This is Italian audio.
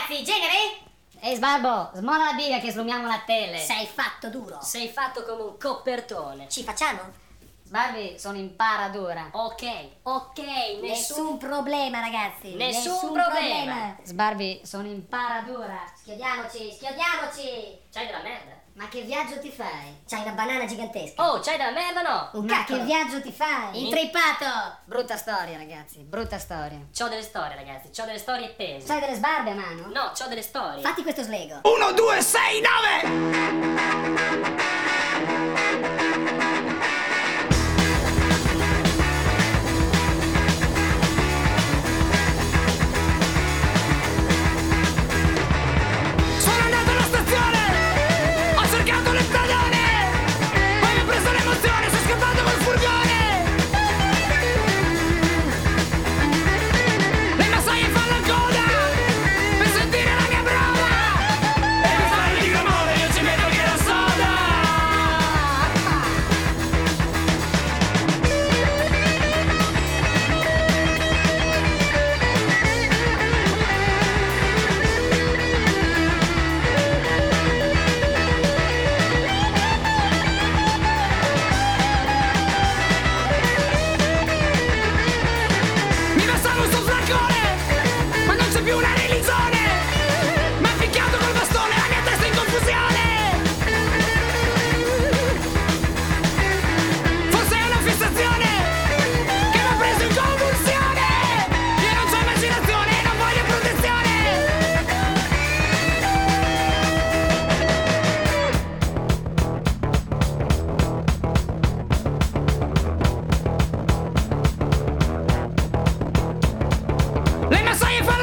ragazzi, genere? Ehi Sbarbo, smola la biga che slumiamo la tele. Sei fatto duro. Sei fatto come un copertone. Ci facciamo? Sbarbi, sono in paradura. Ok, Nessun problema, ragazzi. Nessun problema. Sbarbi, sono in paradura. Schiodiamoci. C'hai della merda. Ma che viaggio ti fai? C'hai una banana gigantesca. Oh, c'hai della merda no? Un Ma cacchio. che viaggio ti fai? Intrippato. Brutta storia, ragazzi, brutta storia. C'ho delle storie, ragazzi, c'ho delle storie pesi. Sai delle sbarbe a mano? No, c'ho delle storie. Fatti questo slego. 1, 2, 6, 9! Sono andato alla stazione, ho cercato le stradone, poi mi ho preso l'emozione, sono scappato col furgone. Le massaie fanno coda per sentire la mia prova. E mi fai di amore, io ci metto che la soda. Mi passavo sul flaccone, ma non c'è più una religione. Mi ha picchiato col bastone, la mia testa in confusione. Forse è una fissazione che mi ha preso in convulsione. Io non c'ho immaginazione, non voglio protezione. Le massaie fanno